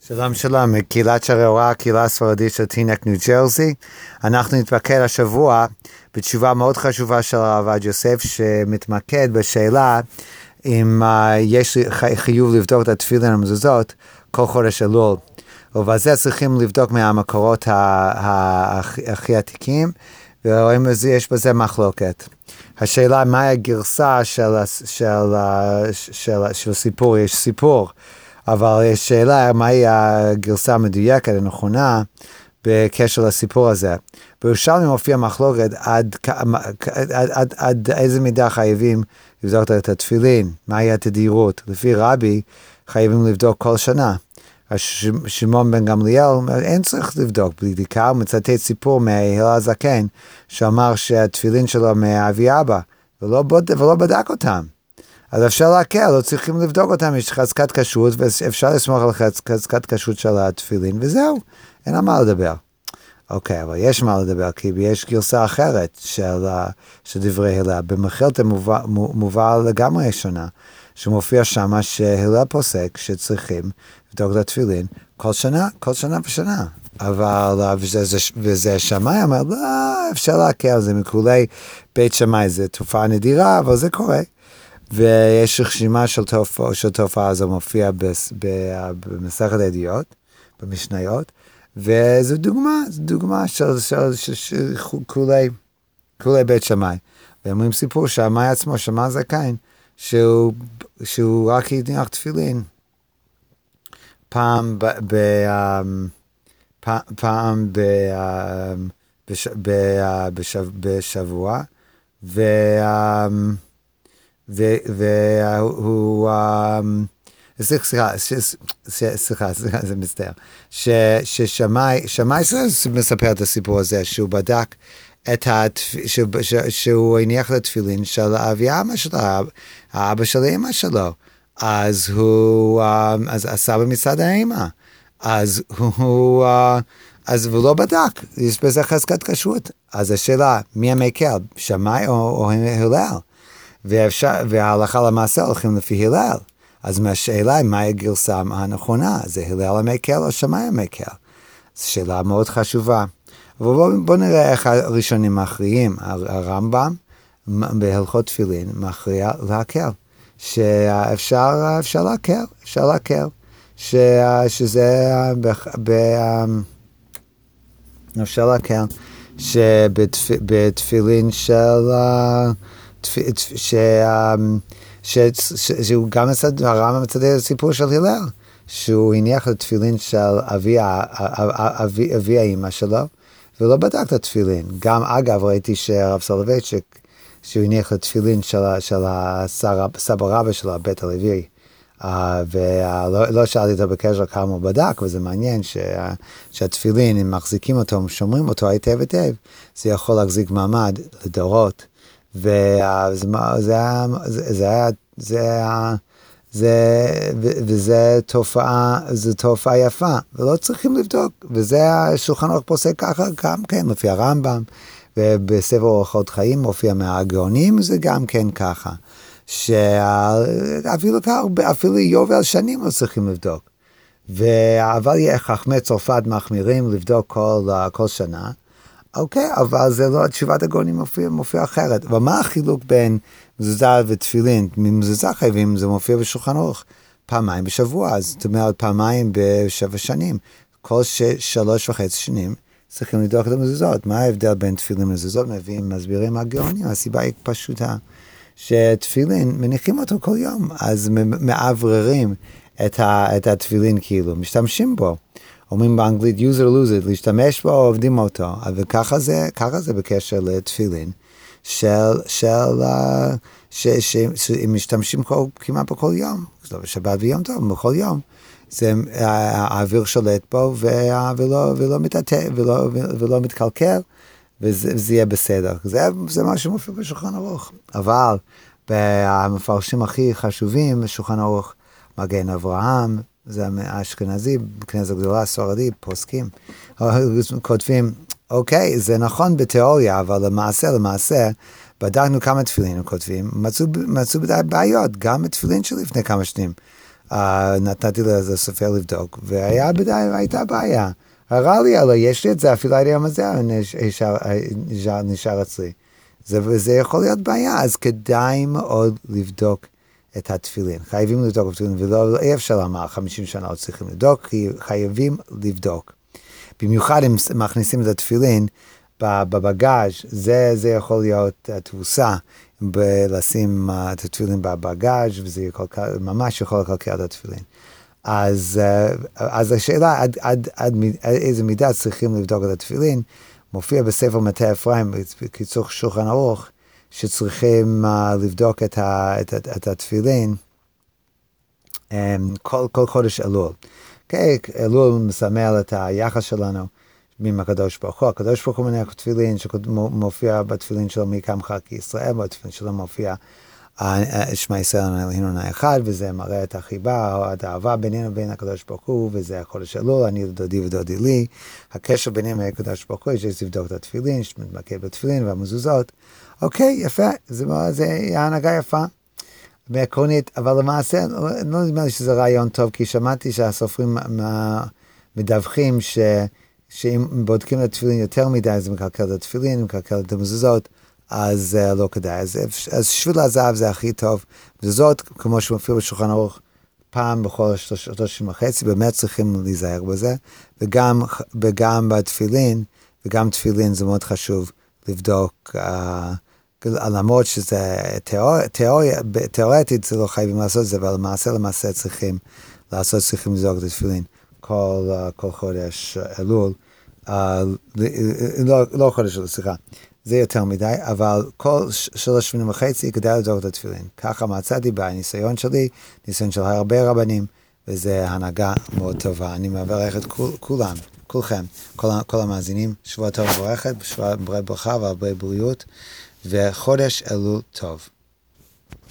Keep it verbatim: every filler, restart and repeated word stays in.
שלום שלום, מקהילת שערי אורה, הקהילה הספרדית של טינק ניו ג'רזי. אנחנו נתמקד השבוע בתשובה מאוד חשובה של הרב עובדיה יוסף, שמתמקד בשאלה אם uh, יש חיוב לבדוק את התפילין המזוזות כל חודש אלול. ובעל זה צריכים לבדוק מהמקורות הכי עתיקים, ורואים שיש בזה מחלוקת. השאלה מה הגרסה של, של, של, של, של סיפור, יש סיפור. אבל יש שאלה מהי הגרסה המדויקת הנכונה בקשר לסיפור הזה. בירושלמי מופיע מחלוקת עד, עד, עד, עד איזה מידה חייבים לבדוק את התפילין, מהי התדירות. לפי רבי חייבים לבדוק כל שנה. שמעון בן גמליאל אומר, אין צריך לבדוק בלי בדיקה, הוא מצטט סיפור מההלל הזקן, שאמר שהתפילין שלו מאבי אבא, ולא, בוד, ולא בדק אותם. אז אפשר להקל, לא צריכים לבדוק אותם, יש חזקת כשרות, ואפשר לסמוך על חזקת כשרות של התפילין, וזהו, אין על מה לדבר. אוקיי, אבל יש מה לדבר, כי יש גרסה אחרת של, של דברי הלל. במחילתא מובא, מובא לגמרי שונה, שמופיע שמה שהלל פוסק שצריכים לבדוק את התפילין כל שנה, כל שנה ושנה. אבל, וזה, וזה שמאי אומר, לא, אפשר להקל, זה מכולי בית שמאי, זה תופעה נדירה, אבל זה קורה. ויש רשימה של תופעה, של תופעה הזו מופיע במסכת הידיעות, במשניות, וזו דוגמה, זו דוגמה של, של, של, של כולי, כולי בית שמאי. ואומרים סיפור שהמאי עצמו, שמע זקן, שהוא, שהוא רק יניח תפילין. פעם ב, ב, פעם ב, בש, ב, בשב, בשבוע, ו... והוא, סליחה, סליחה, סליחה, זה מצטער, ששמאי, שמאי מספר את הסיפור הזה, שהוא בדק את שהוא הניח לתפילין של אבי האמא שלו, האבא של האמא שלו, אז הוא, אז הסבא מצד האמא, אז הוא, אז הוא לא בדק, יש בזה חזקת כשרות, אז השאלה, מי המקל, שמאי או הלל? ואפשר, וההלכה למעשה הולכים לפי הלל. אז מהשאלה היא מהי הגרסה הנכונה, זה הלל המקל או שמאי המקל. זו שאלה מאוד חשובה. אבל בואו בוא נראה איך הראשונים מכריעים. הרמב"ם בהלכות תפילין מכריע להקל. שאפשר אפשר להקל, אפשר להקל. ש, שזה ב, אפשר להקל. שבתפילין של... שהוא גם הרמב"ם מצטט את הסיפור של הלל, שהוא הניח לתפילין של אבי האמא שלו, ולא בדק את התפילין. גם אגב ראיתי שהרב סולובייצ'יק, שהוא הניח לתפילין של הסבא רבא שלו, בית הלוי, ולא שאלתי אותו בקשר כמה הוא בדק, וזה מעניין שהתפילין, אם מחזיקים אותו, שומרים אותו היטב היטב, זה יכול להחזיק מעמד לדורות. וזה זה זה זה זה וזה תופעה זה תופעה יפה ולא צריכים לבדוק, וזה השולחן ערוך פוסק ככה גם כן לפי הרמב"ם, ובספר אורחות חיים מופיע מהגאונים זה גם כן ככה, שאפילו אפילו יובל שנים לא צריכים לבדוק, אבל חכמי צרפת מחמירים לבדוק כל כל שנה. אוקיי, אבל זה לא, תשובת הגאונים מופיע, מופיע אחרת. אבל מה החילוק בין מזוזה ותפילין? ממזוזה חייבים, זה מופיע בשולחן ערוך פעמיים בשבוע, אז זאת אומרת פעמיים בשבע שנים. כל ש, שלוש וחצי שנים צריכים לדוק את המזוזות. מה ההבדל בין תפילין ומזוזות? מביאים, מסבירים הגאונים. הסיבה היא פשוטה, שתפילין מניחים אותו כל יום, אז מעבררים את, ה, את התפילין כאילו, משתמשים בו. אומרים באנגלית user lose it, להשתמש בו, עובדים אותו, וככה זה, ככה זה בקשר לתפילין, של, של, ש, ש, שהם משתמשים כל, כמעט בכל יום, זה לא בשבת ויום טוב, בכל יום, זה האוויר שולט בו, ולא, ולא מתעטה, ולא, ולא מתקלקל, וזה, וזה יהיה בסדר. זה, זה מה שמופיע בשולחן ערוך. אבל, במפרשים הכי חשובים, בשולחן ערוך, מגן אברהם, זה האשכנזי, בכנסת הגדולה, ספרדי, פוסקים, כותבים, אוקיי, זה נכון בתיאוריה, אבל למעשה, למעשה, בדקנו כמה תפילין הם כותבים, מצאו, מצאו בעיות, גם התפילין שלי לפני כמה שנים. uh, נתתי לסופר לבדוק, והייתה בעיה. הראה לי עלו, יש לי את זה, אפילו היום הזה נשאר, נשאר אצלי. זה, וזה יכול להיות בעיה, אז כדאי מאוד לבדוק את התפילין. חייבים לבדוק את התפילין, ולא אי אפשר לומר חמישים שנה עוד צריכים לבדוק, כי חייבים לבדוק. במיוחד אם מכניסים את התפילין בבגאז', זה, זה יכול להיות תבוסה, בלשים את התפילין בבגאז', וזה יכול, ממש יכול לקלקל את התפילין. אז, אז השאלה, עד, עד, עד, עד איזה מידה צריכים לבדוק את התפילין, מופיע בספר מטה אפרים, בקיצור שולחן ערוך, שצריכים uh, לבדוק את, ה, את, את, את התפילין um, כל, כל חודש אלול. Okay, אלול מסמל את היחס שלנו עם הקדוש ברוך הוא. הקדוש ברוך הוא מניח תפילין שמופיע בתפילין שלו מי קמך כישראל, בתפילין שלו מופיע שמע ישראל אלוהינו אחד, וזה מראה את החיבה, את האהבה בינינו ובין הקדוש ברוך הוא, וזה החודש אלול, אני דודי ודודי לי. הקשר בינינו לקדוש ברוך הוא, יש לבדוק את התפילין, שמתמקד בתפילין והמזוזות. אוקיי, יפה, זה, זה הנהגה יפה, בעקרונית, אבל למעשה, לא נדמה לי שזה רעיון טוב, כי שמעתי שהסופרים מדווחים ש, שאם בודקים את התפילין יותר מדי, זה מקלקל את התפילין, מקלקל את המזוזות, אז uh, לא כדאי. אז, אז שביל הזהב זה הכי טוב. וזאת, כמו שמופיע בשולחן ערוך, פעם בכל שלושים וחצי, באמת צריכים להיזהר בזה, וגם, וגם בתפילין, וגם תפילין זה מאוד חשוב לבדוק, uh, למרות שזה תיאור, תיאור, תיאורטית זה לא חייבים לעשות זה, אבל למעשה למעשה צריכים לעשות, צריכים לבדוק את התפילין כל, uh, כל חודש אלול, uh, לא, לא חודש אלול, סליחה. זה יותר מדי, אבל כל שלוש שנים וחצי כדאי לבדוק את התפילין. ככה מצאתי בניסיון שלי, ניסיון של הרבה רבנים, וזה הנהגה מאוד טובה. אני מברך את כול, כולם, כולכם, כל, כל המאזינים, שבוע טוב מבורכת, שבוע ברכה והרבה בריאות, וחודש אלול טוב.